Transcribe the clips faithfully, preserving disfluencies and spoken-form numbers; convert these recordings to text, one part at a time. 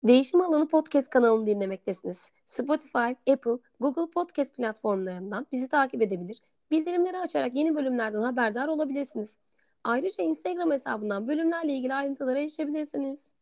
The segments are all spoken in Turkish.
Değişim Alanı Podcast kanalını dinlemektesiniz. Spotify, Apple, Google Podcast platformlarından bizi takip edebilir, bildirimleri açarak yeni bölümlerden haberdar olabilirsiniz. Ayrıca Instagram hesabından bölümlerle ilgili ayrıntılara erişebilirsiniz.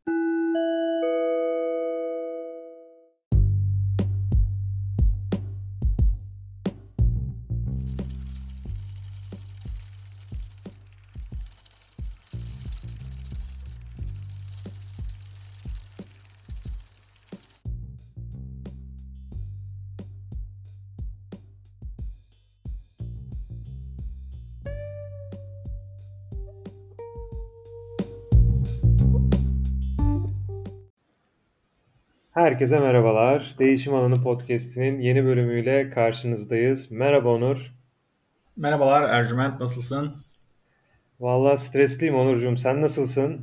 Herkese merhabalar. Değişim Alanı Podcast'inin yeni bölümüyle karşınızdayız. Merhaba Onur. Merhabalar Ercüment, nasılsın? Vallahi stresliyim Onurcuğum. Sen nasılsın?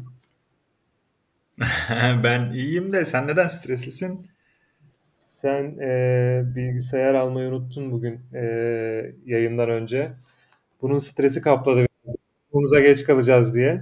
Ben iyiyim de sen neden streslisin? Sen e, bilgisayar almayı unuttun bugün e, yayından önce. Bunun stresi kapladı. Okulumuza geç kalacağız diye.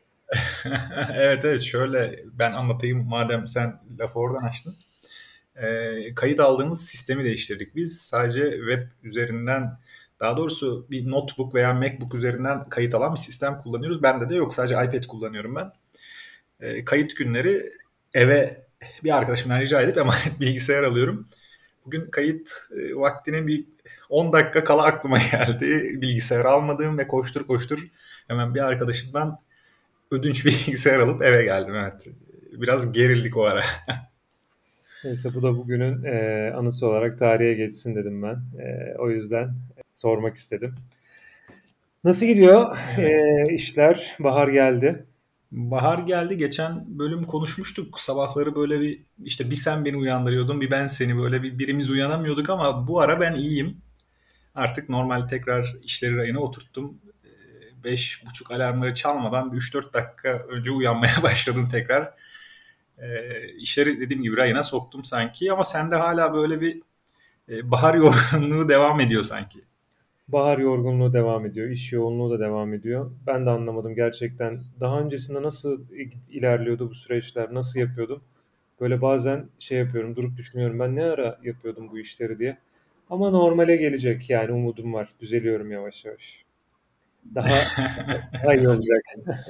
Evet evet, şöyle ben anlatayım madem sen lafı oradan açtın. Ee, kayıt aldığımız sistemi değiştirdik biz. Sadece web üzerinden, daha doğrusu bir notebook veya MacBook üzerinden kayıt alan bir sistem kullanıyoruz. Bende de yok, sadece iPad kullanıyorum ben. Ee, kayıt günleri eve bir arkadaşımdan rica edip emanet bilgisayar alıyorum. Bugün kayıt e, vaktinin bir on dakika kala aklıma geldi. Bilgisayar almadığım ve koştur koştur hemen bir arkadaşımdan ödünç bir bilgisayar alıp eve geldim. Evet. Biraz gerildik o ara. Neyse bu da bugünün e, anısı olarak tarihe geçsin dedim ben. E, o yüzden sormak istedim. Nasıl gidiyor Evet. e, işler? Bahar geldi. Bahar geldi. Geçen bölüm konuşmuştuk. Sabahları böyle bir işte bir sen beni uyandırıyordun, bir ben seni, böyle bir birimiz uyanamıyorduk ama bu ara ben iyiyim. Artık normal tekrar işleri rayına oturttum. Beş buçuk alarmları çalmadan bir üç dört dakika önce uyanmaya başladım tekrar. E, işleri dediğim gibi rayına soktum sanki ama sende hala böyle bir e, bahar yorgunluğu devam ediyor sanki. Bahar yorgunluğu devam ediyor, iş yoğunluğu da devam ediyor. Ben de anlamadım gerçekten. Daha öncesinde nasıl ilerliyordu bu süreçler, nasıl yapıyordum? Böyle bazen şey yapıyorum, durup düşünüyorum ben ne ara yapıyordum bu işleri diye. Ama normale gelecek yani umudum var. Düzeliyorum yavaş yavaş. Daha daha iyi olacak.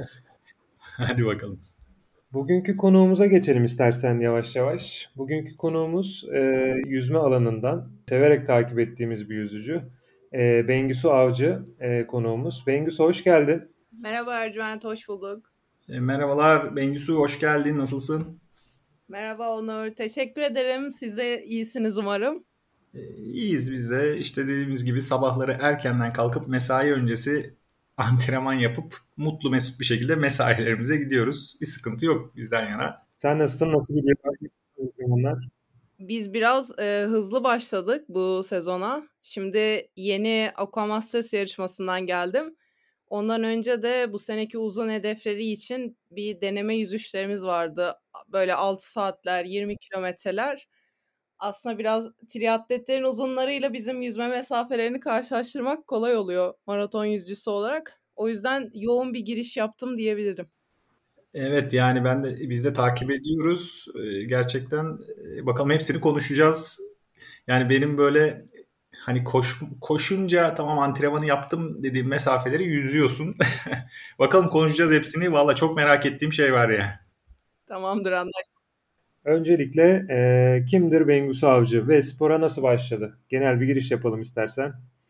Hadi bakalım. Bugünkü konuğumuza geçelim istersen yavaş yavaş. Bugünkü konuğumuz e, yüzme alanından severek takip ettiğimiz bir yüzücü. E, Bengisu Avcı e, konuğumuz. Bengisu hoş geldin. Merhaba Ercüment, hoş bulduk. E, merhabalar Bengisu, hoş geldin. Nasılsın? Merhaba Onur, teşekkür ederim. Siz de iyisiniz umarım. E, iyiyiz biz de. İşte dediğimiz gibi sabahları erkenden kalkıp mesai öncesi antrenman yapıp mutlu mesut bir şekilde mesailerimize gidiyoruz. Bir sıkıntı yok bizden yana. Sen nasılsın? Nasıl gidiyor bunlar? Biz biraz e, hızlı başladık bu sezona. Şimdi yeni Aquamasters yarışmasından geldim. Ondan önce de bu seneki uzun hedefleri için bir deneme yüzüşlerimiz vardı. Böyle altı saatler, yirmi kilometreler. Aslında biraz triatletlerin uzunlarıyla bizim yüzme mesafelerini karşılaştırmak kolay oluyor maraton yüzücüsü olarak. O yüzden yoğun bir giriş yaptım diyebilirim. Evet, yani ben de biz de takip ediyoruz. E, gerçekten e, bakalım, hepsini konuşacağız. Yani benim böyle hani koş, koşunca tamam antrenmanı yaptım dediğim mesafeleri yüzüyorsun. Bakalım konuşacağız hepsini. Valla çok merak ettiğim şey var ya. Tamamdır, anlaştık. Öncelikle e, kimdir Bengisu Avcı ve spora nasıl başladı? Genel bir giriş yapalım istersen.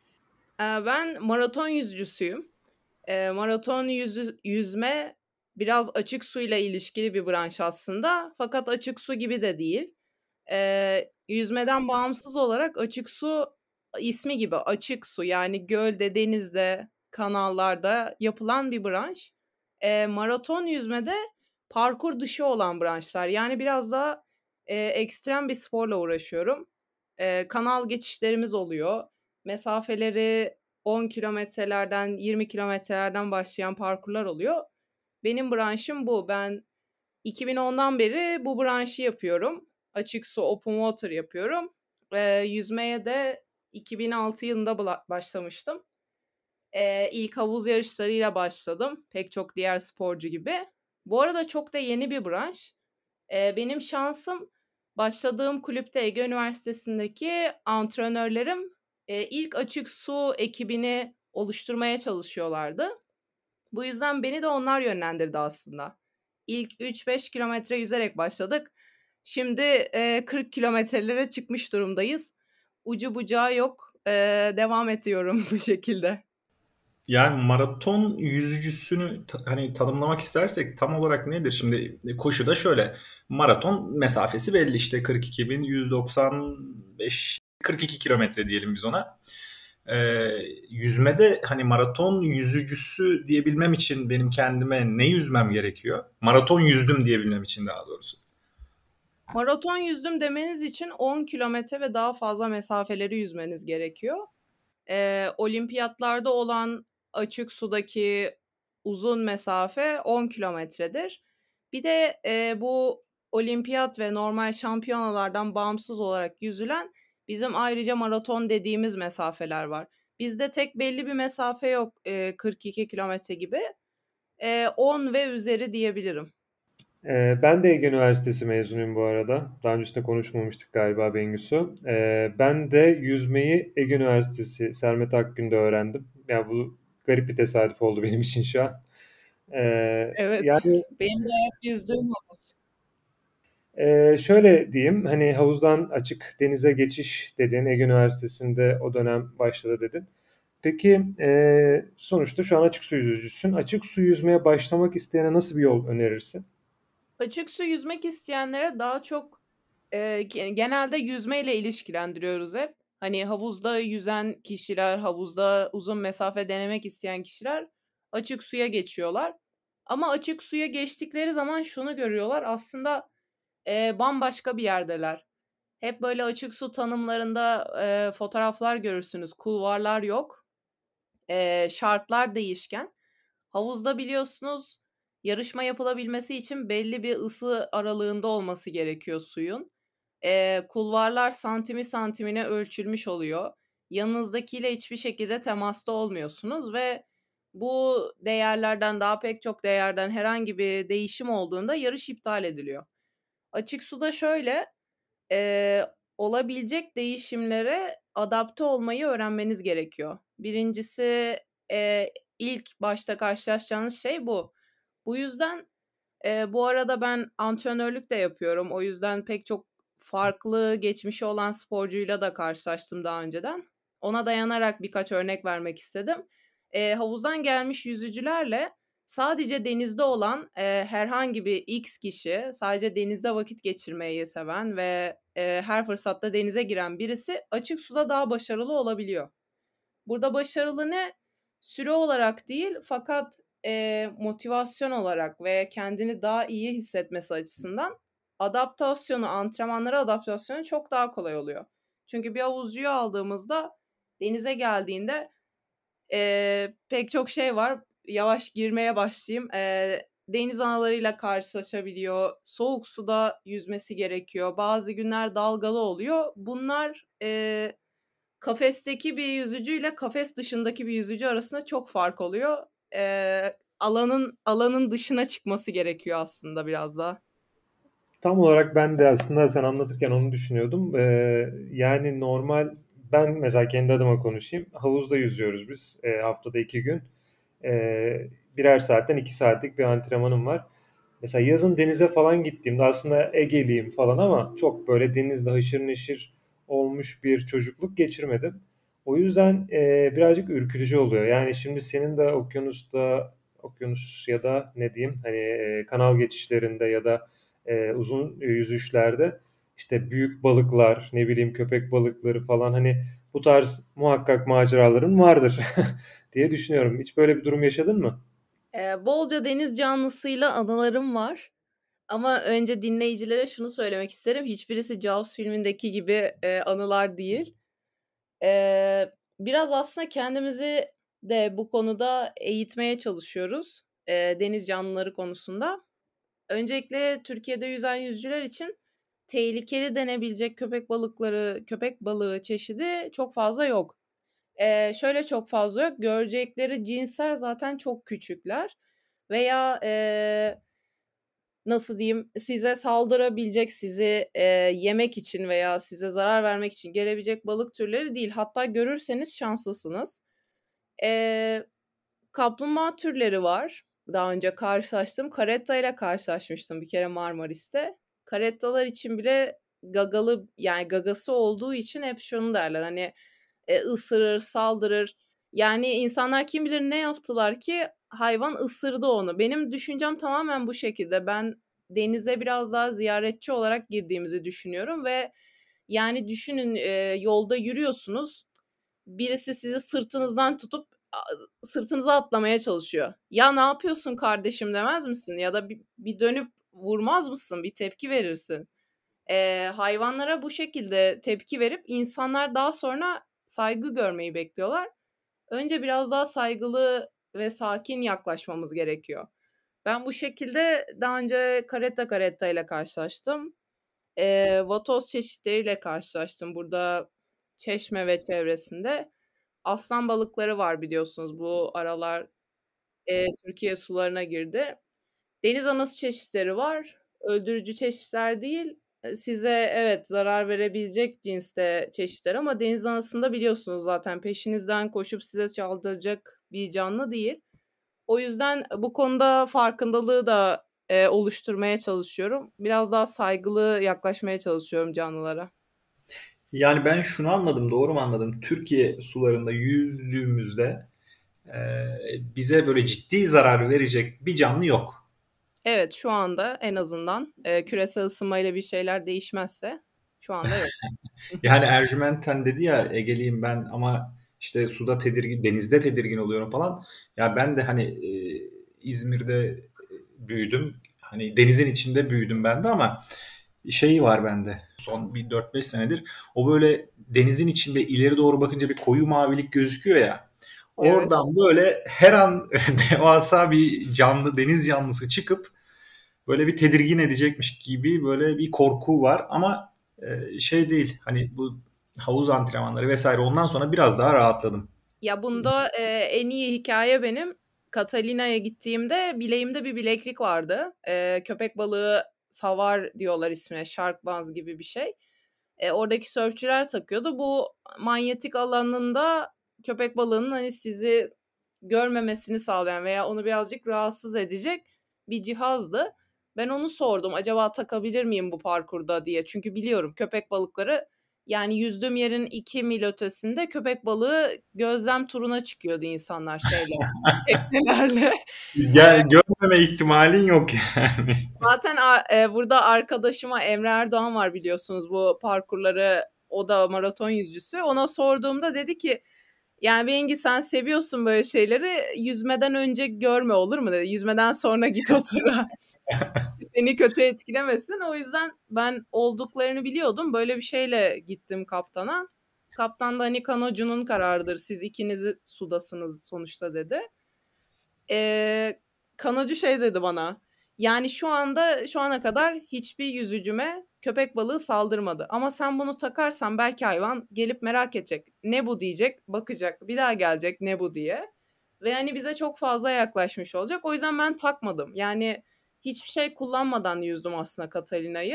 Ee, Ben maraton yüzücüsüyüm. Ee, maraton yüzü, yüzme biraz açık suyla ilişkili bir branş aslında. Fakat açık su gibi de değil. Ee, yüzmeden bağımsız olarak açık su ismi gibi açık su, yani gölde, denizde, kanallarda yapılan bir branş. Ee, maraton yüzmede parkur dışı olan branşlar. Yani biraz daha e, ekstrem bir sporla uğraşıyorum. Ee, kanal geçişlerimiz oluyor. Mesafeleri on kilometrelerden, yirmi kilometrelerden başlayan parkurlar oluyor. Benim branşım bu. Ben iki bin ondan beri bu branşı yapıyorum. Açık su, open water yapıyorum. Ee, yüzmeye de iki bin altı yılında başlamıştım. Ee, ilk havuz yarışlarıyla başladım. Pek çok diğer sporcu gibi. Bu arada çok da yeni bir branş. E, benim şansım başladığım kulüpte Ege Üniversitesi'ndeki antrenörlerim e, ilk açık su ekibini oluşturmaya çalışıyorlardı. Bu yüzden beni de onlar yönlendirdi aslında. İlk üç beş kilometre yüzerek başladık. Şimdi e, kırk kilometrelere çıkmış durumdayız. Ucu bucağı yok. E, devam ediyorum bu şekilde. Yani maraton yüzücüsünü ta- hani tanımlamak istersek tam olarak nedir? Şimdi koşuda şöyle, maraton mesafesi belli, işte kırk iki bin yüz doksan beş kırk iki kilometre diyelim biz ona. Ee, yüzmede hani maraton yüzücüsü diyebilmem için benim kendime ne yüzmem gerekiyor? Maraton yüzdüm diyebilmem için daha doğrusu. Maraton yüzdüm demeniz için on kilometre ve daha fazla mesafeleri yüzmeniz gerekiyor. Ee, olimpiyatlarda olan açık sudaki uzun mesafe on kilometredir. Bir de e, bu olimpiyat ve normal şampiyonalardan bağımsız olarak yüzülen bizim ayrıca maraton dediğimiz mesafeler var. Bizde tek belli bir mesafe yok, e, kırk iki kilometre gibi. E, on ve üzeri diyebilirim. Ee, ben de Ege Üniversitesi mezunuyum bu arada. Daha öncesinde konuşmamıştık galiba Bengisu. Ee, ben de yüzmeyi Ege Üniversitesi Sermet Akgün'de öğrendim. Yani bu garip bir tesadüf oldu benim için şu an. Ee, Evet, yani benim de hep yüzdüğüm havuz. e, şöyle diyeyim, hani havuzdan açık denize geçiş dedin, Ege Üniversitesi'nde o dönem başladı dedin. Peki e, sonuçta şu an açık su yüzücüsün. Açık su yüzmeye başlamak isteyene nasıl bir yol önerirsin? Açık su yüzmek isteyenlere daha çok e, ge- genelde yüzmeyle ilişkilendiriyoruz hep. Hani havuzda yüzen kişiler, havuzda uzun mesafe denemek isteyen kişiler açık suya geçiyorlar. Ama açık suya geçtikleri zaman şunu görüyorlar, aslında e, bambaşka bir yerdeler. Hep böyle açık su tanımlarında e, fotoğraflar görürsünüz, kulvarlar yok, e, şartlar değişken. Havuzda biliyorsunuz yarışma yapılabilmesi için belli bir ısı aralığında olması gerekiyor suyun. Ee, kulvarlar santimi santimine ölçülmüş oluyor. Yanınızdakiyle hiçbir şekilde temasta olmuyorsunuz ve bu değerlerden, daha pek çok değerden herhangi bir değişim olduğunda yarış iptal ediliyor. Açık suda şöyle, e, olabilecek değişimlere adapte olmayı öğrenmeniz gerekiyor. Birincisi, e, ilk başta karşılaşacağınız şey bu. Bu yüzden e, bu arada ben antrenörlük de yapıyorum. O yüzden pek çok farklı geçmişi olan sporcuyla da karşılaştım daha önceden. Ona dayanarak birkaç örnek vermek istedim. E, havuzdan gelmiş yüzücülerle sadece denizde olan e, herhangi bir X kişi, sadece denizde vakit geçirmeyi seven ve e, her fırsatta denize giren birisi açık suda daha başarılı olabiliyor. Burada başarılı ne? Süre olarak değil, fakat e, motivasyon olarak ve kendini daha iyi hissetmesi açısından adaptasyonu, antrenmanlara adaptasyonu çok daha kolay oluyor. Çünkü bir havuzcuyu aldığımızda denize geldiğinde e, pek çok şey var. Yavaş girmeye başlayayım. E, deniz analarıyla karşılaşabiliyor. Soğuk suda yüzmesi gerekiyor. Bazı günler dalgalı oluyor. Bunlar e, kafesteki bir yüzücüyle kafes dışındaki bir yüzücü arasında çok fark oluyor. Ee, alanın alanın dışına çıkması gerekiyor aslında biraz daha. Tam olarak ben de aslında sen anlatırken onu düşünüyordum. Ee, yani normal, ben mesela kendi adıma konuşayım. Havuzda yüzüyoruz biz e, haftada iki gün. Ee, birer saatten iki saatlik bir antrenmanım var. Mesela yazın denize falan gittiğimde aslında Ege'liyim falan ama çok böyle denizde haşır neşir olmuş bir çocukluk geçirmedim. O yüzden e, birazcık ürkütücü oluyor. Yani şimdi senin de okyanusta, okyanus ya da ne diyeyim, hani e, kanal geçişlerinde ya da e, uzun yüzüşlerde işte büyük balıklar, ne bileyim köpek balıkları falan, hani bu tarz muhakkak maceraların vardır diye düşünüyorum. Hiç böyle bir durum yaşadın mı? Ee, bolca deniz canlısıyla anılarım var. Ama önce dinleyicilere şunu söylemek isterim. Hiçbirisi Jaws filmindeki gibi e, anılar değil. Ee, biraz aslında kendimizi de bu konuda eğitmeye çalışıyoruz. e, deniz canlıları konusunda. Öncelikle Türkiye'de yüzen yüzücüler için tehlikeli denebilecek köpek balıkları, köpek balığı çeşidi çok fazla yok. Ee, şöyle çok fazla yok. Görecekleri cinsler zaten çok küçükler. Veya e, nasıl diyeyim, size saldırabilecek, sizi e, yemek için veya size zarar vermek için gelebilecek balık türleri değil. Hatta görürseniz şanslısınız. E, kaplumbağa türleri var. Daha önce karşılaştım. Karetta ile karşılaşmıştım bir kere Marmaris'te. Karettalar için bile gagalı, yani gagası olduğu için hep şunu derler, hani e, ısırır, saldırır. Yani insanlar kim bilir ne yaptılar ki hayvan ısırdı onu. Benim düşüncem tamamen bu şekilde. Ben denize biraz daha ziyaretçi olarak girdiğimizi düşünüyorum ve yani düşünün, e, yolda yürüyorsunuz. Birisi sizi sırtınızdan tutup a- sırtınıza atlamaya çalışıyor. Ya ne yapıyorsun kardeşim demez misin? Ya da bir, bir dönüp vurmaz mısın? Bir tepki verirsin. E, hayvanlara bu şekilde tepki verip insanlar daha sonra saygı görmeyi bekliyorlar. Önce biraz daha saygılı ve sakin yaklaşmamız gerekiyor. Ben bu şekilde daha önce karetta karetta ile karşılaştım. E, vatoz çeşitleriyle karşılaştım. Burada Çeşme ve çevresinde aslan balıkları var, biliyorsunuz. Bu aralar e, Türkiye sularına girdi. Deniz anası çeşitleri var. Öldürücü çeşitler değil. E, Size evet zarar verebilecek cinste çeşitler ama deniz anasında biliyorsunuz zaten peşinizden koşup size çaldıracak bir canlı değil. O yüzden bu konuda farkındalığı da e, oluşturmaya çalışıyorum. Biraz daha saygılı yaklaşmaya çalışıyorum canlılara. Yani ben şunu anladım, doğru mu anladım? Türkiye sularında yüzdüğümüzde e, bize böyle ciddi zarar verecek bir canlı yok. Evet, şu anda en azından e, küresel ısınmayla bir şeyler değişmezse şu anda yok. Yani Ercüment'ten dedi ya, Egeliyim ben ama işte suda tedirgin, denizde tedirgin oluyorum falan. Ya ben de hani e, İzmir'de büyüdüm. Hani denizin içinde büyüdüm ben de ama şeyi var bende. Son bir dört beş senedir o böyle denizin içinde ileri doğru bakınca bir koyu mavilik gözüküyor ya. Evet. Oradan böyle her an devasa bir canlı, deniz canlısı çıkıp böyle bir tedirgin edecekmiş gibi böyle bir korku var ama e, şey değil, hani bu havuz antrenmanları vesaire, ondan sonra biraz daha rahatladım. Ya bunda e, en iyi hikaye benim. Catalina'ya gittiğimde bileğimde bir bileklik vardı. E, köpek balığı savar diyorlar ismine. Shark buzz gibi bir şey. E, oradaki sörfçüler takıyordu. Bu manyetik alanında köpek balığının hani sizi görmemesini sağlayan veya onu birazcık rahatsız edecek bir cihazdı. Ben onu sordum. Acaba takabilir miyim bu parkurda diye. Çünkü biliyorum köpek balıkları, yani yüzdüğüm yerin iki mil ötesinde köpek balığı gözlem turuna çıkıyordu insanlar şeyle, teknelerle. Gel, görmeme ihtimalin yok yani. Zaten e, burada arkadaşıma Emre Erdoğan var, biliyorsunuz, bu parkurları, o da maraton yüzücüsü. Ona sorduğumda dedi ki yani Bengi sen seviyorsun böyle şeyleri, yüzmeden önce görme olur mu dedi. Yüzmeden sonra git o tura. Seni kötü etkilemesin. O yüzden ben olduklarını biliyordum. Böyle bir şeyle gittim kaptana. Kaptan da hani kanocunun kararıdır. Siz ikiniz sudasınız sonuçta dedi. Ee, kanocu şey dedi bana. Yani şu anda şu ana kadar hiçbir yüzücüme köpek balığı saldırmadı. Ama sen bunu takarsan belki hayvan gelip merak edecek. Ne bu diyecek, bakacak, bir daha gelecek ne bu diye. Ve yani bize çok fazla yaklaşmış olacak. O yüzden ben takmadım. Yani hiçbir şey kullanmadan yüzdüm aslında Catalina'yı.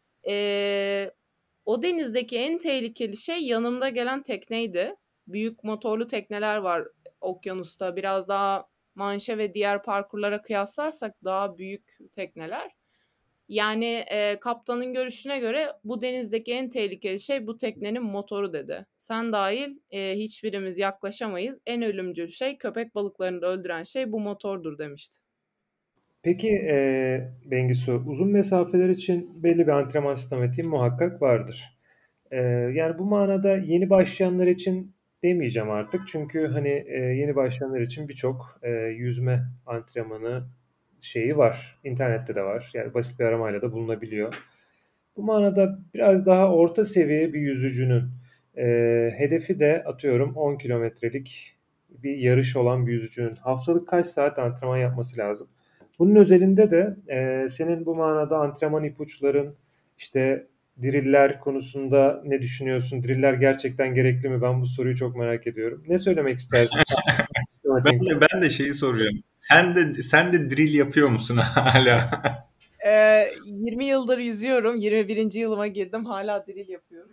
Ee, o denizdeki en tehlikeli şey yanımda gelen tekneydi. Büyük motorlu tekneler var okyanusta. Biraz daha Manşe ve diğer parkurlara kıyaslarsak daha büyük tekneler. Yani e, kaptanın görüşüne göre bu denizdeki en tehlikeli şey bu teknenin motoru dedi. Sen dahil e, hiçbirimiz yaklaşamayız. En ölümcül şey, köpek balıklarını da öldüren şey bu motordur demişti. Peki e, Bengisu, uzun mesafeler için belli bir antrenman sistematiği muhakkak vardır. E, yani bu manada yeni başlayanlar için demeyeceğim artık. Çünkü hani e, yeni başlayanlar için birçok e, yüzme antrenmanı şeyi var. İnternette de var. Yani basit bir aramayla da bulunabiliyor. Bu manada biraz daha orta seviye bir yüzücünün e, hedefi de atıyorum on kilometrelik bir yarış olan bir yüzücünün haftalık kaç saat antrenman yapması lazım? Bunun özelinde de e, senin bu manada antrenman ipuçların, işte driller konusunda ne düşünüyorsun? Driller gerçekten gerekli mi? Ben bu soruyu çok merak ediyorum. Ne söylemek istersin? Ben de, ben de şeyi soracağım. Sen de sen de drill yapıyor musun hala? Ee, yirmi yıldır yüzüyorum. yirmi birinci yılıma girdim. Hala drill yapıyorum.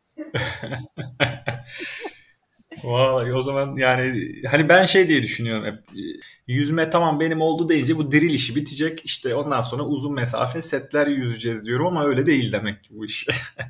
Vallahi o zaman yani hani ben şey diye düşünüyorum hep. Yüzme tamam benim oldu deyince bu drill işi bitecek. İşte ondan sonra uzun mesafe setler yüzeceğiz diyorum ama öyle değil demek ki bu iş.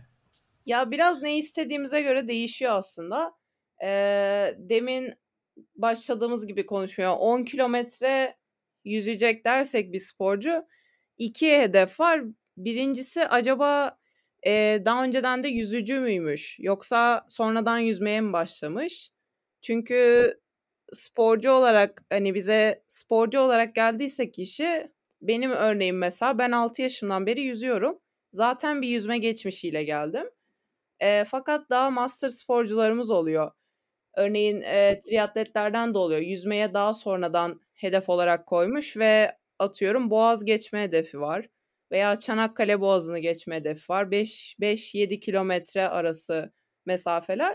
Ya biraz ne istediğimize göre değişiyor aslında. Ee, demin başladığımız gibi konuşmaya on kilometre yüzecek dersek bir sporcu iki hedef var. Birincisi acaba e, daha önceden de yüzücü müymüş yoksa sonradan yüzmeye mi başlamış? Çünkü sporcu olarak hani bize sporcu olarak geldiyse kişi benim örneğim mesela ben altı yaşımdan beri yüzüyorum. Zaten bir yüzme geçmişiyle geldim. E, fakat daha master sporcularımız oluyor. Örneğin e, triatletlerden de oluyor. Yüzmeye daha sonradan hedef olarak koymuş ve atıyorum Boğaz geçme hedefi var. Veya Çanakkale Boğazı'nı geçme hedefi var. beş yedi kilometre arası mesafeler.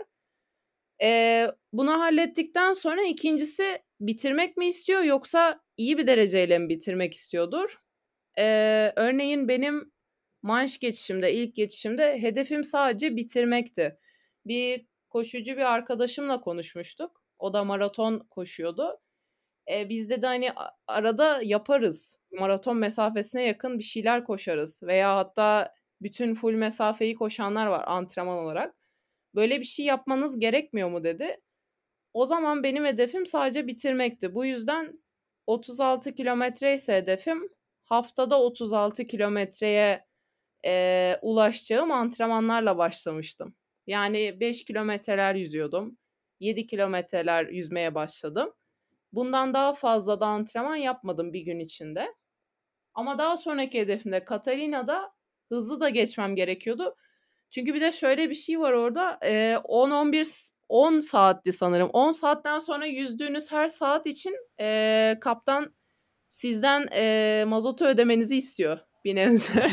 E, bunu hallettikten sonra ikincisi bitirmek mi istiyor yoksa iyi bir dereceyle mi bitirmek istiyordur? E, örneğin benim manş geçişimde, ilk geçişimde hedefim sadece bitirmekti. Bir koşucu bir arkadaşımla konuşmuştuk. O da maraton koşuyordu. E, biz de hani arada yaparız. Maraton mesafesine yakın bir şeyler koşarız. Veya hatta bütün full mesafeyi koşanlar var antrenman olarak. Böyle bir şey yapmanız gerekmiyor mu dedi. O zaman benim hedefim sadece bitirmekti. Bu yüzden otuz altı kilometre ise hedefim haftada otuz altı kilometreye e, ulaşacağım antrenmanlarla başlamıştım. Yani beş kilometreler yüzüyordum. yedi kilometreler yüzmeye başladım. Bundan daha fazla da antrenman yapmadım bir gün içinde. Ama daha sonraki hedefimde Catalina'da hızlı da geçmem gerekiyordu. Çünkü bir de şöyle bir şey var orada. E, on on bir on saatti sanırım. on saatten sonra yüzdüğünüz her saat için e, kaptan sizden e, mazotu ödemenizi istiyor bir nebze.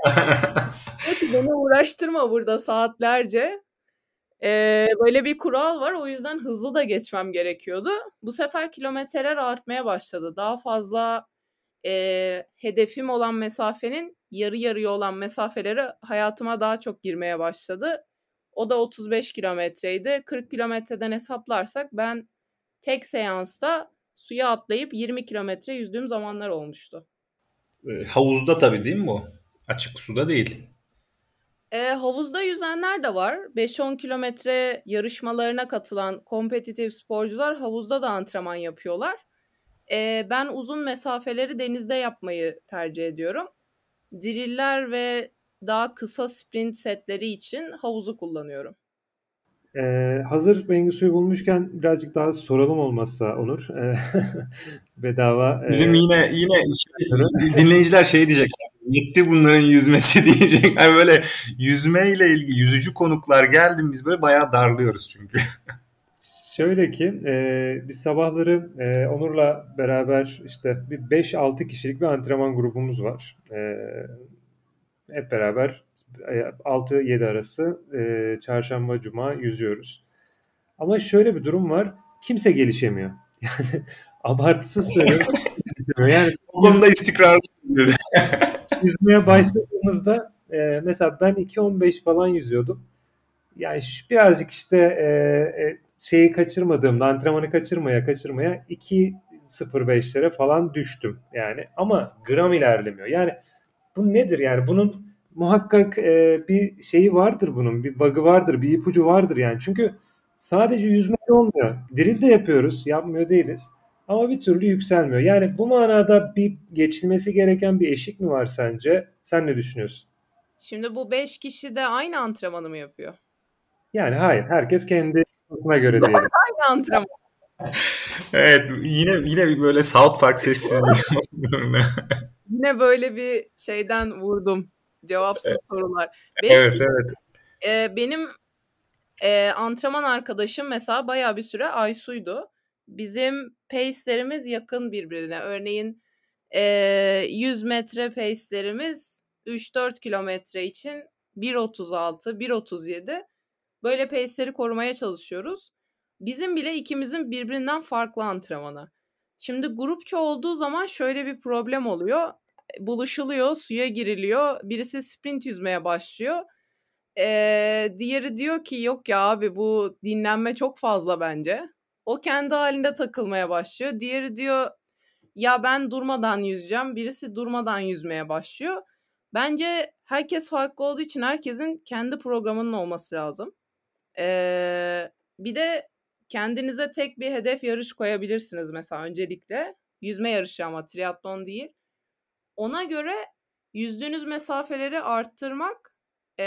Beni uğraştırma burada saatlerce. Ee, böyle bir kural var. O yüzden hızlı da geçmem gerekiyordu. Bu sefer kilometreler artmaya başladı. Daha fazla e, hedefim olan mesafenin yarı yarıya olan mesafeleri hayatıma daha çok girmeye başladı. O da otuz beş kilometreydi. kırk kilometreden hesaplarsak ben tek seansta suya atlayıp yirmi kilometre yüzdüğüm zamanlar olmuştu. Havuzda tabii değil mi bu? Açık suda değil. E, havuzda yüzenler de var. beş on kilometre yarışmalarına katılan kompetitif sporcular havuzda da antrenman yapıyorlar. E, ben uzun mesafeleri denizde yapmayı tercih ediyorum. Driller ve daha kısa sprint setleri için havuzu kullanıyorum. Ee, hazır Bengisu'yu bulmuşken birazcık daha soralım olmazsa Onur. Ee, bedava. Bizim e, yine yine şey, dinleyiciler şey diyecek. Yetti bunların yüzmesi diyecek. Yani böyle yüzmeyle ilgili yüzücü konuklar geldi biz böyle bayağı darlıyoruz çünkü. Şöyle ki e, biz sabahları e, Onur'la beraber işte bir beş altı kişilik bir antrenman grubumuz var. E, hep beraber e, altı yedi arası e, çarşamba cuma yüzüyoruz. Ama şöyle bir durum var. Kimse gelişemiyor. Yani abartısız söylüyorum. Yani O konuda istikrarlı. yüzmeye başladığımızda e, mesela ben iki on beş falan yüzüyordum. Yani şu- birazcık işte e, e, şeyi kaçırmadığımda antrenmanı kaçırmaya kaçırmaya iki sıfır beşlere falan düştüm yani ama gram ilerlemiyor. Yani bu nedir yani bunun muhakkak e, bir şeyi vardır bunun bir bug'ı vardır bir ipucu vardır yani çünkü sadece yüzmek olmuyor. Drill de yapıyoruz yapmıyor değiliz ama bir türlü yükselmiyor. Yani bu manada bir geçilmesi gereken bir eşik mi var sence? Sen ne düşünüyorsun? Şimdi bu beş kişi de aynı antrenmanı mı yapıyor? Yani hayır herkes kendi kafasına göre diyelim. Aynı antrenman. Evet yine yine böyle South Park sessizliği. Yine böyle bir şeyden vurdum. Cevapsız sorular. Beş Evet kişi, evet. e, benim e, antrenman arkadaşım mesela bayağı bir süre Aysu'ydu. Bizim pace'lerimiz yakın birbirine. Örneğin e, yüz metre pace'lerimiz üç dört kilometre için bir otuz altı, bir otuz yedi. Böyle pace'leri korumaya çalışıyoruz. Bizim bile ikimizin birbirinden farklı antrenmanı. Şimdi grupça olduğu zaman şöyle bir problem oluyor. buluşuluyor, suya giriliyor. Birisi sprint yüzmeye başlıyor. Ee, diğeri diyor ki yok ya abi bu dinlenme çok fazla bence. O kendi halinde takılmaya başlıyor. Diğeri diyor ya ben durmadan yüzeceğim. Birisi durmadan yüzmeye başlıyor. Bence herkes farklı olduğu için herkesin kendi programının olması lazım. Ee, bir de kendinize tek bir hedef yarış koyabilirsiniz mesela öncelikle. Yüzme yarışı ama triatlon değil. Ona göre yüzdüğünüz mesafeleri arttırmak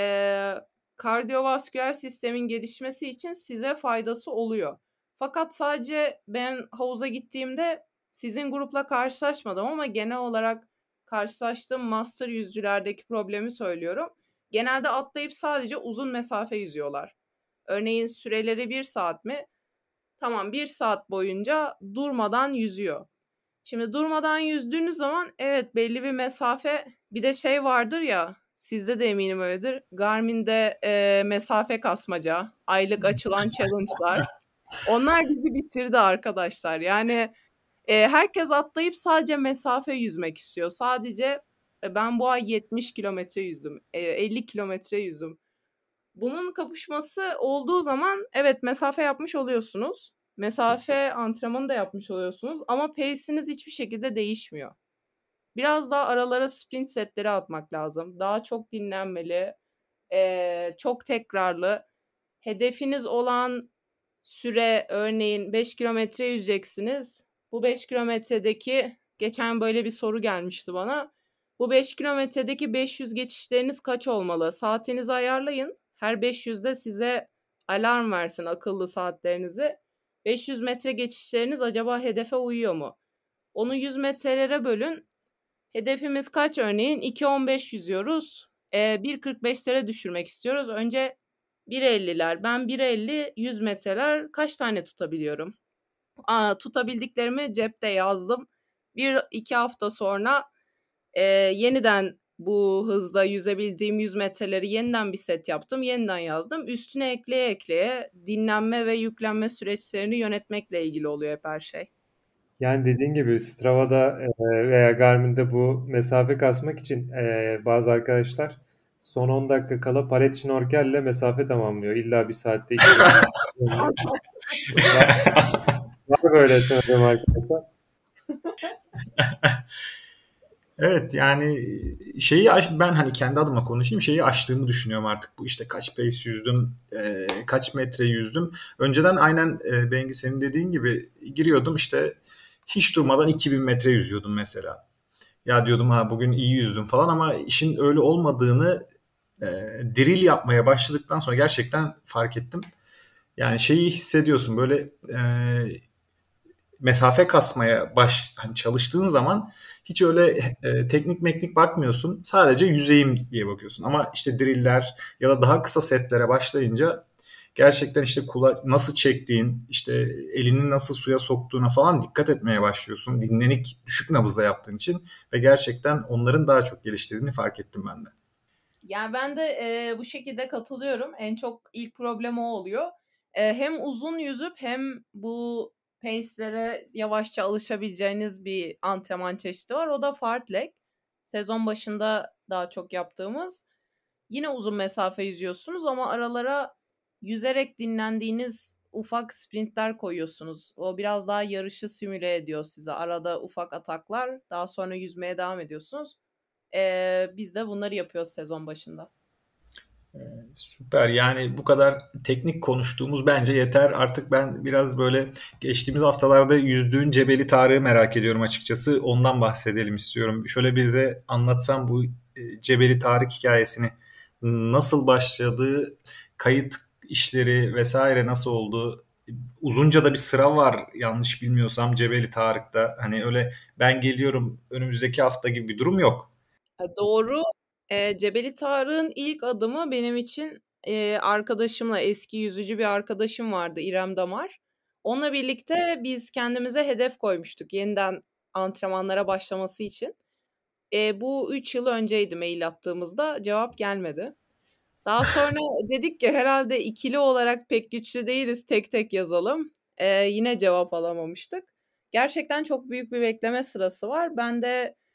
e, kardiyovasküler sistemin gelişmesi için size faydası oluyor. Fakat sadece ben havuza gittiğimde sizin grupla karşılaşmadım ama genel olarak karşılaştığım master yüzücülerdeki problemi söylüyorum. Genelde atlayıp sadece uzun mesafe yüzüyorlar. Örneğin süreleri bir saat mi? Tamam, bir saat boyunca durmadan yüzüyor. Şimdi durmadan yüzdüğünüz zaman evet belli bir mesafe, bir de şey vardır ya, sizde de eminim öyledir. Garmin'de e, mesafe kasmaca, aylık açılan challenge'lar. Onlar bizi bitirdi arkadaşlar. Yani e, herkes atlayıp sadece mesafe yüzmek istiyor. Sadece e, ben bu ay yetmiş kilometre yüzdüm, e, elli kilometre yüzdüm. Bunun kapışması olduğu zaman evet mesafe yapmış oluyorsunuz. Mesafe antrenmanı da yapmış oluyorsunuz ama pace'iniz hiçbir şekilde değişmiyor. Biraz daha aralara sprint setleri atmak lazım. Daha çok dinlenmeli, ee, çok tekrarlı. Hedefiniz olan süre, örneğin beş kilometre yüzeceksiniz. Bu beş kilometredeki, geçen böyle bir soru gelmişti bana. Bu beş kilometredeki beş yüz geçişleriniz kaç olmalı? Saatinizi ayarlayın. Her beş yüzde size alarm versin, akıllı saatlerinizi. beş yüz metre geçişleriniz acaba hedefe uyuyor mu? Onu yüz metrelere bölün. Hedefimiz kaç örneğin? iki on beş yüzüyoruz. E, bir kırk beşlere düşürmek istiyoruz. Önce bir elliler. Ben bir elli yüz metreler kaç tane tutabiliyorum? Aa, tutabildiklerimi cepte yazdım. Bir iki hafta sonra e, yeniden bu hızda yüzebildiğim yüz metreleri yeniden bir set yaptım. Yeniden yazdım. Üstüne ekleye ekleye dinlenme ve yüklenme süreçlerini yönetmekle ilgili oluyor hep her şey. Yani dediğin gibi Strava'da e, veya Garmin'de bu mesafe kasmak için e, bazı arkadaşlar son on dakika kala palet şnorkelle mesafe tamamlıyor. İlla bir saatte iki saat. Var, var böyle tanıdığım arkadaşlar. Evet yani şeyi aş- ben hani kendi adıma konuşayım, şeyi aştığımı düşünüyorum artık. Bu işte kaç pace yüzdüm, e, kaç metre yüzdüm. Önceden aynen e, Bengi senin dediğin gibi giriyordum işte hiç durmadan iki bin metre yüzüyordum mesela. Ya diyordum ha bugün iyi yüzdüm falan ama işin öyle olmadığını e, drill yapmaya başladıktan sonra gerçekten fark ettim. Yani şeyi hissediyorsun böyle e, mesafe kasmaya baş hani çalıştığın zaman hiç öyle e, teknik meknik bakmıyorsun. Sadece yüzeyim diye bakıyorsun. Ama işte driller ya da daha kısa setlere başlayınca gerçekten işte kula nasıl çektiğin, işte elini nasıl suya soktuğuna falan dikkat etmeye başlıyorsun. Dinlenik, düşük nabızda yaptığın için ve gerçekten onların daha çok geliştirdiğini fark ettim ben de. Yani ben de e, bu şekilde katılıyorum. En çok ilk problem o oluyor. E, hem uzun yüzüp hem bu pace'lere yavaşça alışabileceğiniz bir antrenman çeşidi var. O da fartlek. Sezon başında daha çok yaptığımız. Yine uzun mesafe yüzüyorsunuz ama aralara yüzerek dinlendiğiniz ufak sprintler koyuyorsunuz. O biraz daha yarışı simüle ediyor size. Arada ufak ataklar, daha sonra yüzmeye devam ediyorsunuz. Ee, biz de bunları yapıyoruz sezon başında. Süper, yani bu kadar teknik konuştuğumuz bence yeter. Artık ben biraz böyle geçtiğimiz haftalarda yüzdüğün Cebeli Tarık'ı merak ediyorum açıkçası. Ondan bahsedelim istiyorum. Şöyle bize anlatsan bu Cebeli Tarık hikayesini, nasıl başladı, kayıt işleri vesaire nasıl oldu? Uzunca da bir sıra var yanlış bilmiyorsam Cebeli Tarık'ta. Hani öyle ben geliyorum önümüzdeki hafta gibi bir durum yok. Doğru. E, Cebeli Tarık'ın ilk adımı benim için e, arkadaşımla, eski yüzücü bir arkadaşım vardı, İrem Damar. Onunla birlikte biz kendimize hedef koymuştuk yeniden antrenmanlara başlaması için. E, bu üç yıl önceydi mail attığımızda, cevap gelmedi. Daha sonra dedik ki herhalde ikili olarak pek güçlü değiliz, tek tek yazalım. E, yine cevap alamamıştık. Gerçekten çok büyük bir bekleme sırası var. Ben de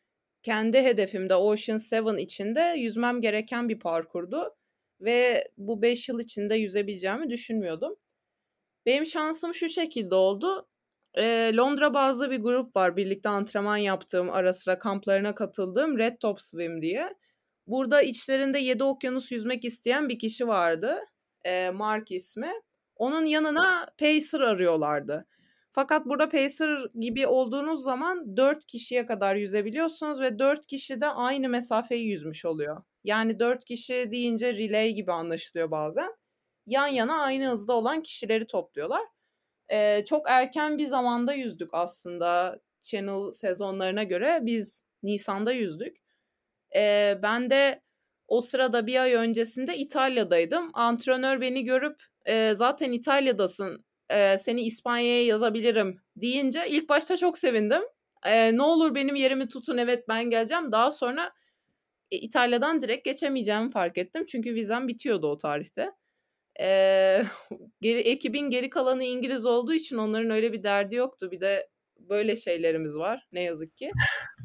kendi hedefimde Ocean Seven içinde yüzmem gereken bir parkurdu. Ve bu beş yıl içinde yüzebileceğimi düşünmüyordum. Benim şansım şu şekilde oldu. E, Londra bazlı bir grup var. Birlikte antrenman yaptığım, ara sıra kamplarına katıldığım Red Top Swim diye. Burada içlerinde yedi okyanus yüzmek isteyen bir kişi vardı. E, Mark ismi. Onun yanına pacer arıyorlardı. Fakat burada pacer gibi olduğunuz zaman dört kişiye kadar yüzebiliyorsunuz ve dört kişi de aynı mesafeyi yüzmüş oluyor. Yani dört kişi deyince relay gibi anlaşılıyor bazen. Yan yana aynı hızda olan kişileri topluyorlar. Ee, çok erken bir zamanda yüzdük aslında Channel sezonlarına göre. Biz Nisan'da yüzdük. Ee, ben de o sırada bir ay öncesinde İtalya'daydım. Antrenör beni görüp e, zaten İtalya'dasın, e, seni İspanya'ya yazabilirim deyince ilk başta çok sevindim. E, ne olur benim yerimi tutun, evet ben geleceğim. Daha sonra e, İtalya'dan direkt geçemeyeceğimi fark ettim. Çünkü vizem bitiyordu o tarihte. Ee, geri, ekibin geri kalanı İngiliz olduğu için onların öyle bir derdi yoktu. Bir de böyle şeylerimiz var ne yazık ki.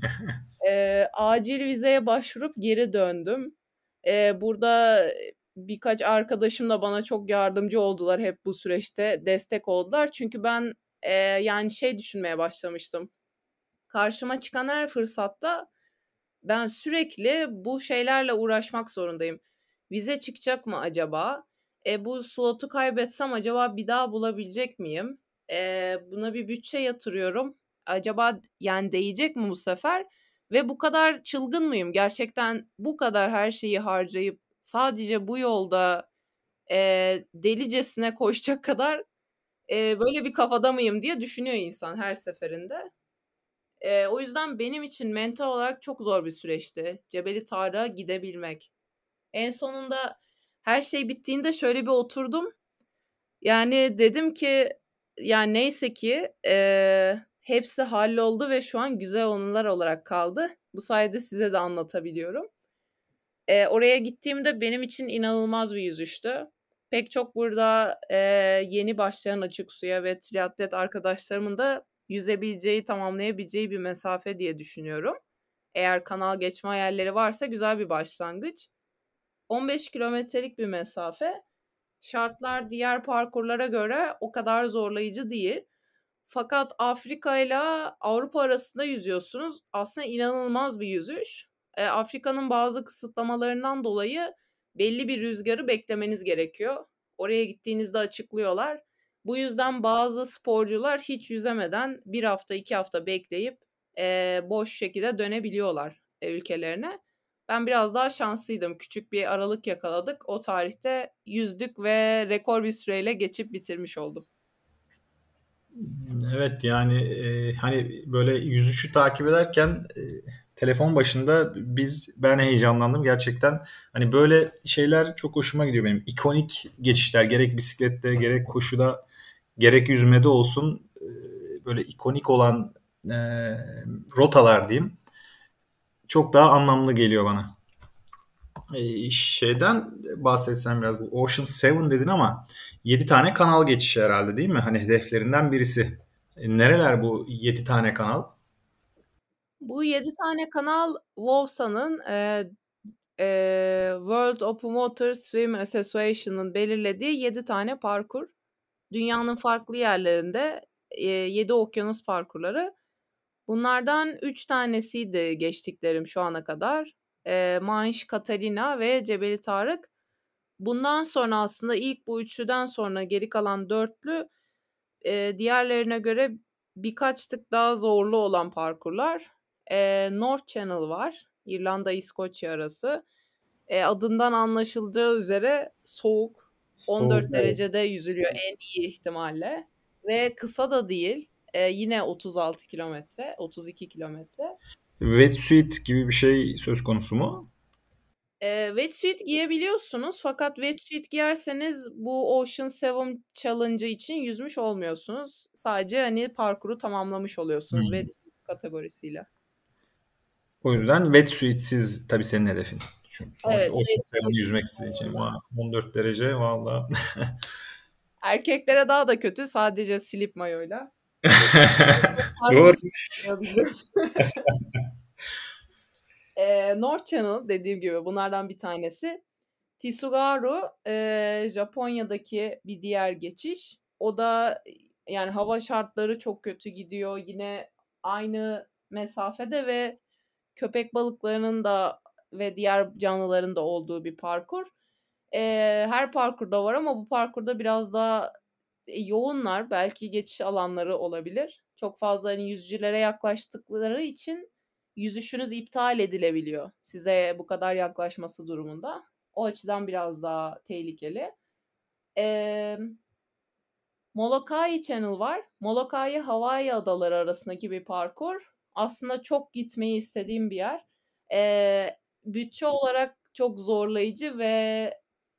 Ee, acil vizeye başvurup geri döndüm. Ee, burada birkaç arkadaşım da bana çok yardımcı oldular hep bu süreçte. Destek oldular. Çünkü ben e, yani şey düşünmeye başlamıştım. Karşıma çıkan her fırsatta ben sürekli bu şeylerle uğraşmak zorundayım. Vize çıkacak mı acaba? E, bu slotu kaybetsem acaba bir daha bulabilecek miyim? E, buna bir bütçe yatırıyorum. Acaba yani değecek mi bu sefer? Ve bu kadar çılgın mıyım? Gerçekten bu kadar her şeyi harcayıp sadece bu yolda e, delicesine koşacak kadar e, böyle bir kafada mıyım diye düşünüyor insan her seferinde. E, o yüzden benim için mental olarak çok zor bir süreçti. Cebeli Tarık'a gidebilmek. En sonunda her şey bittiğinde şöyle bir oturdum. Yani dedim ki yani neyse ki e, hepsi halloldu ve şu an güzel anılar olarak kaldı. Bu sayede size de anlatabiliyorum. E, oraya gittiğimde benim için inanılmaz bir yüzüştü. Pek çok burada e, yeni başlayan açık suya ve triatlet arkadaşlarımın da yüzebileceği, tamamlayabileceği bir mesafe diye düşünüyorum. Eğer kanal geçme hayalleri varsa güzel bir başlangıç. on beş kilometrelik bir mesafe. Şartlar diğer parkurlara göre o kadar zorlayıcı değil. Fakat Afrika ile Avrupa arasında yüzüyorsunuz. Aslında inanılmaz bir yüzüş. E, Afrika'nın bazı kısıtlamalarından dolayı belli bir rüzgarı beklemeniz gerekiyor. Oraya gittiğinizde açıklıyorlar. Bu yüzden bazı sporcular hiç yüzemeden bir hafta iki hafta bekleyip e, boş şekilde dönebiliyorlar e, ülkelerine. Ben biraz daha şanslıydım. Küçük bir aralık yakaladık. O tarihte yüzdük ve rekor bir süreyle geçip bitirmiş oldum. Evet yani e, hani böyle yüzüşü takip ederken e, telefon başında biz ben heyecanlandım gerçekten. Hani böyle şeyler çok hoşuma gidiyor benim. İkonik geçişler gerek bisiklette gerek koşuda gerek yüzmede olsun e, böyle ikonik olan e, rotalar diyeyim çok daha anlamlı geliyor bana. E, şeyden bahsetsen biraz bu Ocean Seven dedin ama yedi tane kanal geçişi herhalde değil mi? Hani hedeflerinden birisi. E, nereler bu yedi tane kanal? Bu yedi tane kanal WOWSA'nın e, e, World Open Water Swim Association'ın belirlediği yedi tane parkur. Dünyanın farklı yerlerinde e, yedi okyanus parkurları. Bunlardan üç tanesiydi geçtiklerim şu ana kadar. E, Manş, Catalina ve Cebeli Tarık. Bundan sonra aslında ilk bu üçlüden sonra geri kalan dörtlü e, diğerlerine göre birkaç tık daha zorlu olan parkurlar. E, North Channel var. İrlanda-İskoçya arası. E, adından anlaşıldığı üzere soğuk. on dört Soğuk, evet. derecede yüzülüyor en iyi ihtimalle. Ve kısa da değil. E, yine otuz altı kilometre, otuz iki kilometre. Wetsuit gibi bir şey söz konusu mu? E, wetsuit giyebiliyorsunuz fakat wetsuit giyerseniz bu Ocean Seven Challenge için yüzmüş olmuyorsunuz. Sadece hani parkuru tamamlamış oluyorsunuz Hmm. wetsuit kategorisiyle. O yüzden wetsuitsiz tabii senin hedefin. Çünkü sonuçta Evet, Ocean wetsuit. Seven'ı yüzmek istediği için Va- on dört derece valla. Erkeklere daha da kötü sadece slip mayoyla. Doğru. Bizim. E, North Channel dediğim gibi bunlardan bir tanesi. Tsugaru e, Japonya'daki bir diğer geçiş. O da yani hava şartları çok kötü gidiyor. Yine aynı mesafede ve köpek balıklarının da ve diğer canlıların da olduğu bir parkur. E, her parkurda var ama bu parkurda biraz daha e, yoğunlar. Belki geçiş alanları olabilir. Çok fazla hani yüzücülere yaklaştıkları için yüzüşünüz iptal edilebiliyor. Size bu kadar yaklaşması durumunda. O açıdan biraz daha tehlikeli. Ee, Molokai Channel var. Molokai Hawaii adaları arasındaki bir parkur. Aslında çok gitmeyi istediğim bir yer. Ee, bütçe olarak çok zorlayıcı ve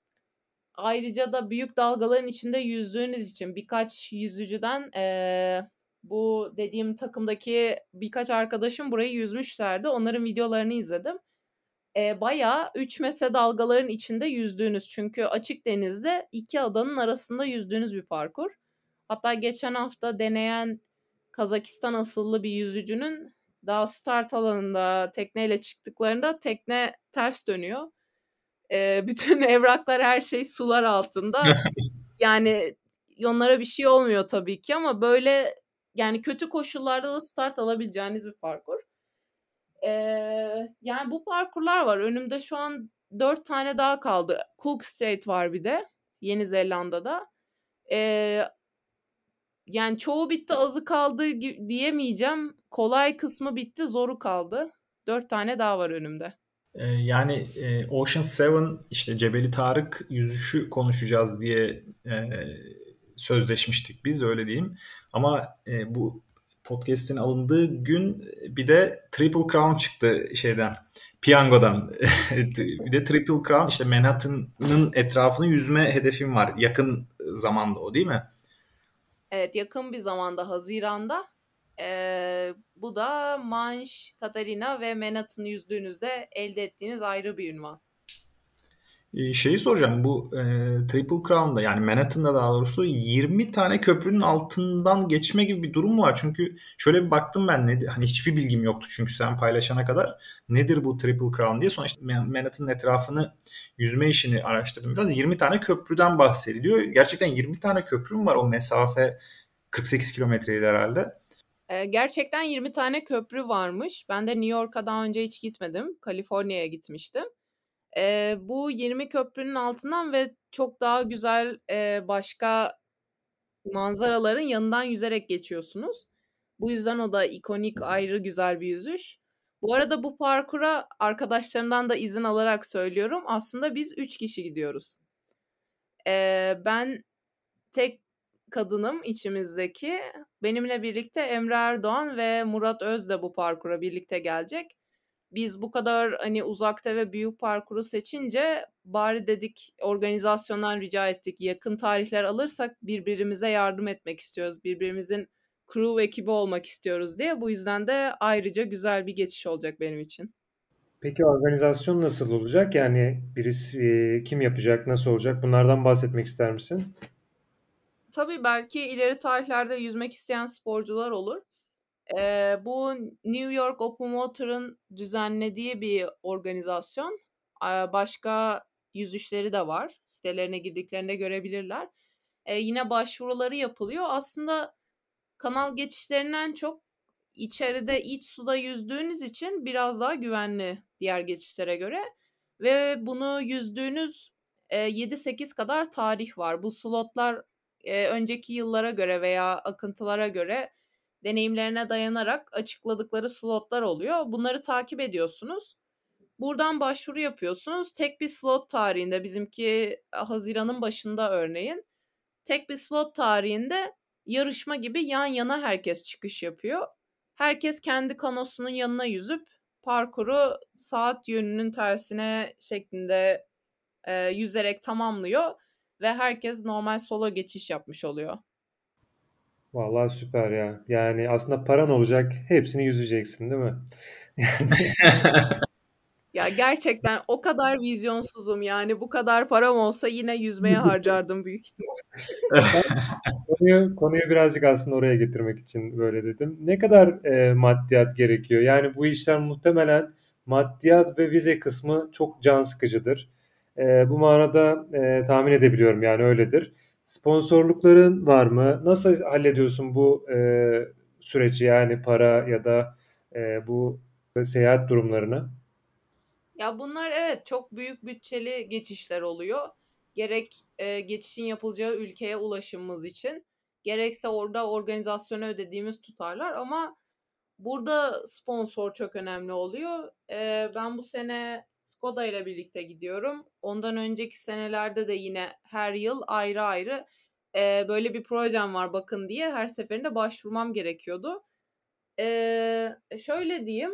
ayrıca da büyük dalgaların içinde yüzdüğünüz için birkaç yüzücüden ee, bu dediğim takımdaki birkaç arkadaşım burayı yüzmüşlerdi. Onların videolarını izledim. E, bayağı üç metre dalgaların içinde yüzdüğünüz, çünkü açık denizde iki adanın arasında yüzdüğünüz bir parkur. Hatta geçen hafta deneyen Kazakistan asıllı bir yüzücünün daha start alanında tekneyle çıktıklarında tekne ters dönüyor. E, bütün evraklar, her şey sular altında. Yani onlara bir şey olmuyor tabii ki ama böyle yani kötü koşullarda da start alabileceğiniz bir parkur. Ee, yani bu parkurlar var. Önümde şu an dört tane daha kaldı. Cook Strait var bir de. Yeni Zelanda'da. Ee, yani çoğu bitti, azı kaldı gi- diyemeyeceğim. Kolay kısmı bitti, zoru kaldı. Dört tane daha var önümde. Ee, yani e, Ocean Seven işte Cebeli Tarık yüzüşü konuşacağız diye e, sözleşmiştik biz, öyle diyeyim. Ama e, bu podcast'in alındığı gün bir de Triple Crown çıktı şeyden, piyangodan. Bir de Triple Crown, işte Manhattan'ın etrafını yüzme hedefim var. Yakın zamanda o, değil mi? Evet, yakın bir zamanda, Haziran'da. Ee, bu da Manş, Katarina ve Manhattan'ı yüzdüğünüzde elde ettiğiniz ayrı bir ünvan. Ee, Şeyi soracağım, bu e, Triple Crown'da, yani Manhattan'da daha doğrusu yirmi tane köprünün altından geçme gibi bir durum mu var? Çünkü şöyle bir baktım ben, ne, hani hiçbir bilgim yoktu çünkü sen paylaşana kadar, nedir bu Triple Crown diye. Sonra işte Manhattan'ın etrafını yüzme işini araştırdım biraz. yirmi tane köprüden bahsediliyor. Gerçekten yirmi tane köprü mü var? O mesafe kırk sekiz kilometreydi herhalde. Ee, gerçekten yirmi tane köprü varmış. Ben de New York'a daha önce hiç gitmedim. Kaliforniya'ya gitmiştim. Ee, bu yirmi köprünün altından ve çok daha güzel e, başka manzaraların yanından yüzerek geçiyorsunuz. Bu yüzden o da ikonik, ayrı güzel bir yüzüş. Bu arada bu parkura arkadaşlarımdan da izin alarak söylüyorum. Aslında biz üç kişi gidiyoruz. Ee, ben tek kadınım içimizdeki. Benimle birlikte Emre Erdoğan ve Murat Öz de bu parkura birlikte gelecek. Biz bu kadar hani uzakta ve büyük parkuru seçince bari dedik, organizasyondan rica ettik. Yakın tarihler alırsak birbirimize yardım etmek istiyoruz. Birbirimizin crew ekibi olmak istiyoruz diye. Bu yüzden de ayrıca güzel bir geçiş olacak benim için. Peki organizasyon nasıl olacak? Yani birisi e, kim yapacak, nasıl olacak? Bunlardan bahsetmek ister misin? Tabii belki ileri tarihlerde yüzmek isteyen sporcular olur. Ee, bu New York Open Water'ın düzenlediği bir organizasyon. Ee, başka yüzüşleri de var. Sitelerine girdiklerinde görebilirler. Ee, yine başvuruları yapılıyor. Aslında kanal geçişlerinden çok içeride, iç suda yüzdüğünüz için biraz daha güvenli diğer geçişlere göre. Ve bunu yüzdüğünüz e, yedi sekiz kadar tarih var. Bu slotlar e, önceki yıllara göre veya akıntılara göre deneyimlerine dayanarak açıkladıkları slotlar oluyor. Bunları takip ediyorsunuz. Buradan başvuru yapıyorsunuz. Tek bir slot tarihinde, bizimki Haziran'ın başında örneğin, tek bir slot tarihinde yarışma gibi yan yana herkes çıkış yapıyor. Herkes kendi kanosunun yanına yüzüp parkuru saat yönünün tersine şeklinde e, yüzerek tamamlıyor ve herkes normal solo geçiş yapmış oluyor. Vallahi süper ya. Yani aslında paran olacak, hepsini yüzeceksin, değil mi? Ya gerçekten o kadar vizyonsuzum, yani bu kadar param olsa yine yüzmeye harcardım büyük ihtimal. Konuyu, konuyu birazcık aslında oraya getirmek için böyle dedim. Ne kadar e, maddiyat gerekiyor? Yani bu işler muhtemelen maddiyat ve vize kısmı çok can sıkıcıdır. E, bu manada e, tahmin edebiliyorum, yani öyledir. Sponsorlukların var mı? Nasıl hallediyorsun bu e, süreci, yani para ya da e, bu seyahat durumlarını? Ya bunlar evet çok büyük bütçeli geçişler oluyor. Gerek e, geçişin yapılacağı ülkeye ulaşımımız için, gerekse orada organizasyona ödediğimiz tutarlar ama burada sponsor çok önemli oluyor. E, ben bu sene Skoda ile birlikte gidiyorum. Ondan önceki senelerde de yine her yıl ayrı ayrı e, böyle bir projem var bakın diye her seferinde başvurmam gerekiyordu. E, şöyle diyeyim.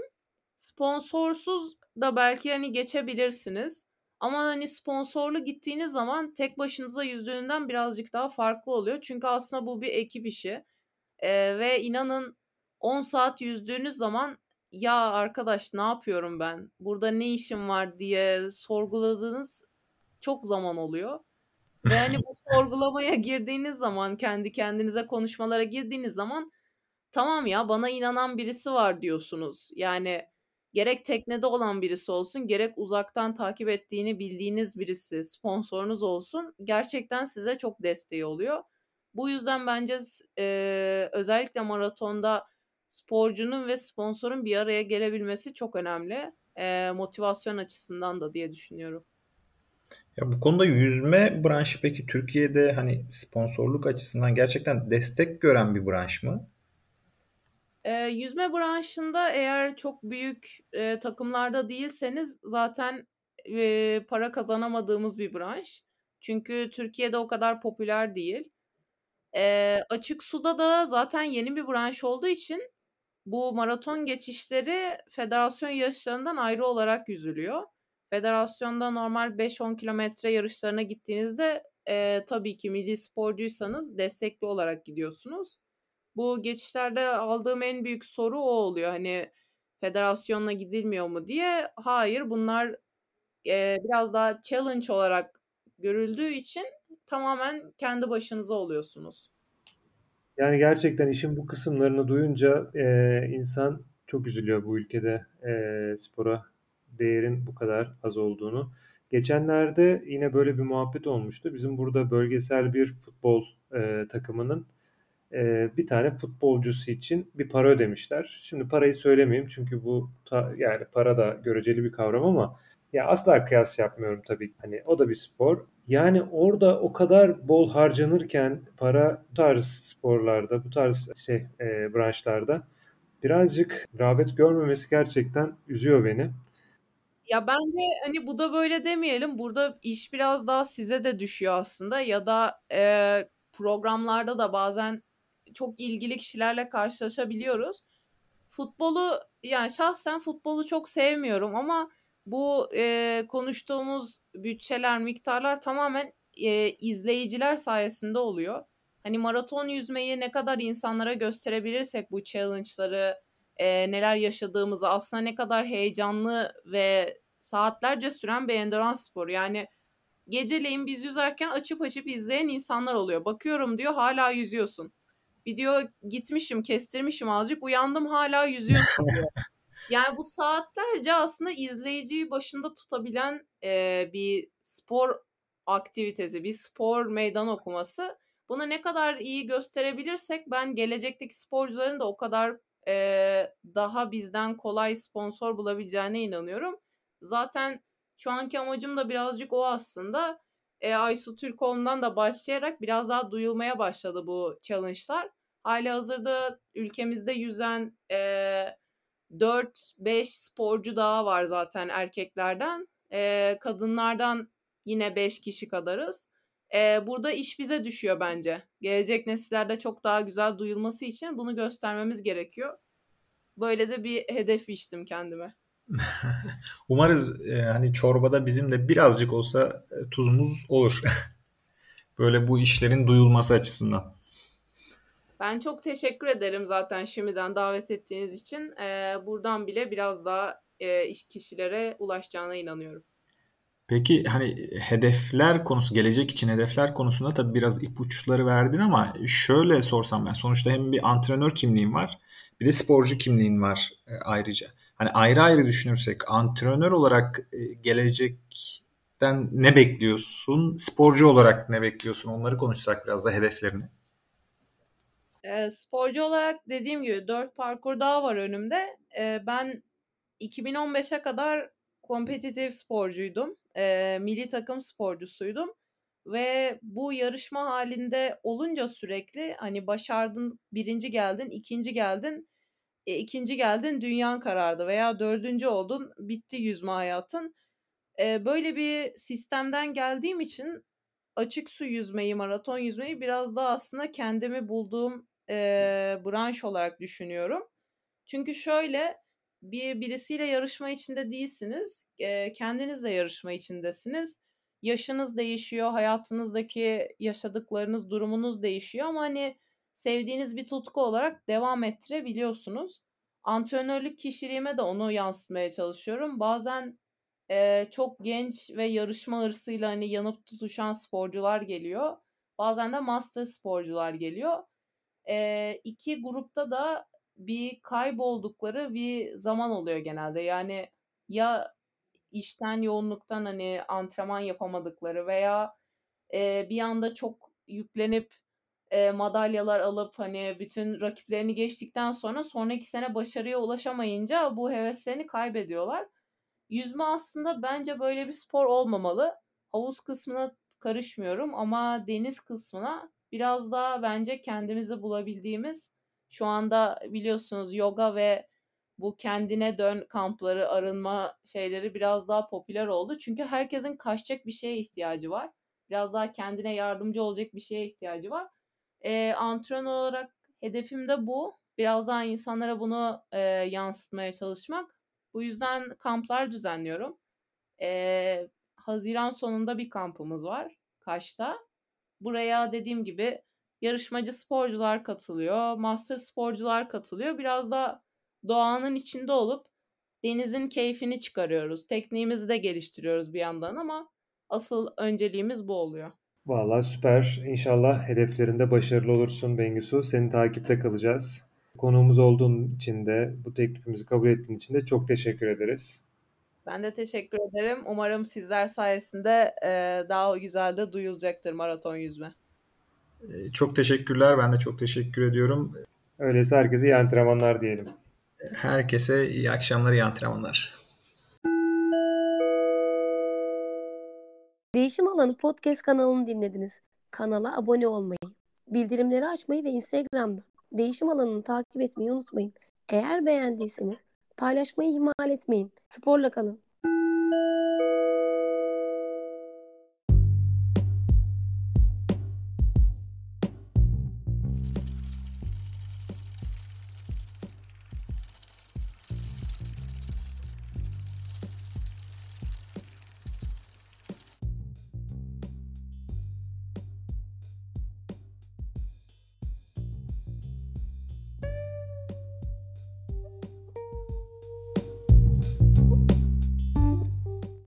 Sponsorsuz da belki hani geçebilirsiniz. Ama hani sponsorlu gittiğiniz zaman tek başınıza yüzdüğünden birazcık daha farklı oluyor. Çünkü aslında bu bir ekip işi. Ee, ve inanın on saat yüzdüğünüz zaman ya arkadaş ne yapıyorum ben? Burada ne işim var diye sorguladığınız çok zaman oluyor. Ve hani bu sorgulamaya girdiğiniz zaman, kendi kendinize konuşmalara girdiğiniz zaman tamam ya bana inanan birisi var diyorsunuz. Yani gerek teknede olan birisi olsun, gerek uzaktan takip ettiğini bildiğiniz birisi, sponsorunuz olsun. Gerçekten size çok desteği oluyor. Bu yüzden bence e, özellikle maratonda sporcunun ve sponsorun bir araya gelebilmesi çok önemli. E, motivasyon açısından da diye düşünüyorum. Ya bu konuda yüzme branşı peki Türkiye'de hani sponsorluk açısından gerçekten destek gören bir branş mı? E, yüzme branşında eğer çok büyük e, takımlarda değilseniz zaten e, para kazanamadığımız bir branş. Çünkü Türkiye'de o kadar popüler değil. E, açık suda da zaten yeni bir branş olduğu için bu maraton geçişleri federasyon yarışlarından ayrı olarak yüzülüyor. Federasyonda normal beş on kilometre yarışlarına gittiğinizde e, tabii ki milli sporcuysanız destekli olarak gidiyorsunuz. Bu geçişlerde aldığım en büyük soru o oluyor. Hani federasyonla gidilmiyor mu diye. Hayır, bunlar e, biraz daha challenge olarak görüldüğü için tamamen kendi başınıza oluyorsunuz. Yani gerçekten işin bu kısımlarını duyunca e, insan çok üzülüyor bu ülkede e, spora değerin bu kadar az olduğunu. Geçenlerde yine böyle bir muhabbet olmuştu. Bizim burada bölgesel bir futbol e, takımının e, bir tane futbolcusu için bir para ödemişler. Şimdi parayı söylemeyeyim çünkü bu ta- yani para da göreceli bir kavram ama ya asla kıyas yapmıyorum tabii. Hani o da bir spor. Yani orada o kadar bol harcanırken para bu tarz sporlarda, bu tarz şey e, branşlarda birazcık rağbet görmemesi gerçekten üzüyor beni. Ya bence hani bu da böyle demeyelim. Burada iş biraz daha size de düşüyor aslında ya da e, programlarda da bazen çok ilgili kişilerle karşılaşabiliyoruz. Futbolu yani şahsen futbolu çok sevmiyorum ama bu e, konuştuğumuz bütçeler, miktarlar tamamen e, izleyiciler sayesinde oluyor. Hani maraton yüzmeyi ne kadar insanlara gösterebilirsek bu challenge'ları, e, neler yaşadığımızı, aslında ne kadar heyecanlı ve saatlerce süren bir endurance sporu. Yani geceleyin biz yüzerken açıp açıp izleyen insanlar oluyor. Bakıyorum diyor hala yüzüyorsun. Bir diyor gitmişim kestirmişim azıcık uyandım hala yüzüyorsun diyor. Yani bu saatlerce aslında izleyiciyi başında tutabilen e, bir spor aktivitesi, bir spor meydan okuması. Bunu ne kadar iyi gösterebilirsek ben gelecekteki sporcuların da o kadar e, daha bizden kolay sponsor bulabileceğine inanıyorum. Zaten şu anki amacım da birazcık o aslında. E, Aysu Türkoğlu'ndan da başlayarak biraz daha duyulmaya başladı bu challenge'lar. Halihazırda ülkemizde yüzen e, dört beş sporcu daha var zaten erkeklerden. Ee, kadınlardan yine beş kişi kadarız. Ee, burada iş bize düşüyor bence. Gelecek nesillerde çok daha güzel duyulması için bunu göstermemiz gerekiyor. Böyle de bir hedef biçtim kendime. Umarız e, hani çorbada bizim de birazcık olsa e, tuzumuz olur. Böyle bu işlerin duyulması açısından. Ben çok teşekkür ederim zaten şimdiden davet ettiğiniz için. Ee, buradan bile biraz daha e, iş kişilere ulaşacağına inanıyorum. Peki hani hedefler konusu, gelecek için hedefler konusunda tabii biraz ipuçları verdin ama şöyle sorsam ben sonuçta hem bir antrenör kimliğin var bir de sporcu kimliğin var e, ayrıca. Hani ayrı ayrı düşünürsek antrenör olarak e, gelecekten ne bekliyorsun? Sporcu olarak ne bekliyorsun? Onları konuşsak biraz da hedeflerini. E, sporcu olarak dediğim gibi dört parkur daha var önümde. E, ben iki bin on beşe kadar kompetitif sporcuydum. E, milli takım sporcusuydum. Ve bu yarışma halinde olunca sürekli hani başardın, birinci geldin, ikinci geldin, e, ikinci geldin, dünyan karardı veya dördüncü oldun, bitti yüzme hayatın. E, böyle bir sistemden geldiğim için açık su yüzmeyi, maraton yüzmeyi biraz daha aslında kendimi bulduğum e, branş olarak düşünüyorum. Çünkü şöyle bir birisiyle yarışma içinde değilsiniz, e, kendinizle yarışma içindesiniz. Yaşınız değişiyor, hayatınızdaki yaşadıklarınız, durumunuz değişiyor ama hani sevdiğiniz bir tutku olarak devam ettirebiliyorsunuz. Antrenörlük kişiliğime de onu yansıtmaya çalışıyorum. Bazen e, çok genç ve yarışma hırsıyla hani yanıp tutuşan sporcular geliyor. Bazen de master sporcular geliyor. E, iki grupta da bir kayboldukları bir zaman oluyor genelde. Yani ya işten yoğunluktan hani antrenman yapamadıkları veya e, bir anda çok yüklenip e, madalyalar alıp hani bütün rakiplerini geçtikten sonra sonraki sene başarıya ulaşamayınca bu heveslerini kaybediyorlar. Yüzme aslında bence böyle bir spor olmamalı. Havuz kısmına karışmıyorum ama deniz kısmına biraz daha bence kendimizi bulabildiğimiz, şu anda biliyorsunuz yoga ve bu kendine dön kampları, arınma şeyleri biraz daha popüler oldu. Çünkü herkesin kaçacak bir şeye ihtiyacı var. Biraz daha kendine yardımcı olacak bir şeye ihtiyacı var. Ee, antrenör olarak hedefim de bu. Biraz daha insanlara bunu e, yansıtmaya çalışmak. Bu yüzden kamplar düzenliyorum. Ee, Haziran sonunda bir kampımız var Kaş'ta. Buraya dediğim gibi yarışmacı sporcular katılıyor, master sporcular katılıyor. Biraz da doğanın içinde olup denizin keyfini çıkarıyoruz. Tekniğimizi de geliştiriyoruz bir yandan ama asıl önceliğimiz bu oluyor. Vallahi süper. İnşallah hedeflerinde başarılı olursun Bengisu. Seni takipte kalacağız. Konuğumuz olduğun için de, bu teklifimizi kabul ettiğin için de çok teşekkür ederiz. Ben de teşekkür ederim. Umarım sizler sayesinde e, daha güzel de duyulacaktır maraton yüzme. E, Çok teşekkürler. Ben de çok teşekkür ediyorum. Öyleyse herkese iyi antrenmanlar diyelim. Herkese iyi akşamlar, iyi antrenmanlar. Değişim Alanı Podcast kanalını dinlediniz. Kanala abone olmayı, bildirimleri açmayı ve Instagram'da Değişim Alanı'nı takip etmeyi unutmayın. Eğer beğendiyseniz paylaşmayı ihmal etmeyin. Sporla kalın.